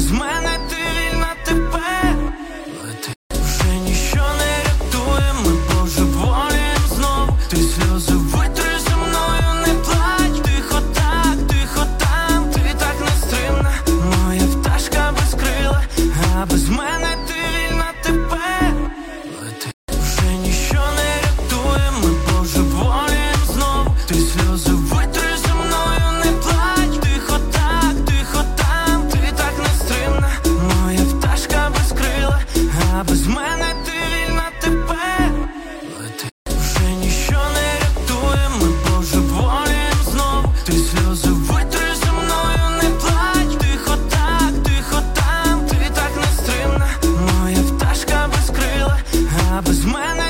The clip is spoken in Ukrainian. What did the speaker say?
без мене ти вільна тепер. Лети, вже ніщо не рятує, ми божеволієм знов. Ти сльози витри зі мною, не плач. Тихо там, ти так нестримна, моя пташка без крила, а без мене ти вільна тепер. Лети, вже ніщо не рятує, ми божеволієм знов. Ти сльози витри зі мною, не плач. Тихо там, ти так нестримна, моя пташка без крила, а без мене ти вільна тепер. Лети, вже ніщо не рятує, ми божеволієм знов. Ти сльози витри зі мною, не плач. Тихо там, ти так нестримна, моя пташка без крила, а без мене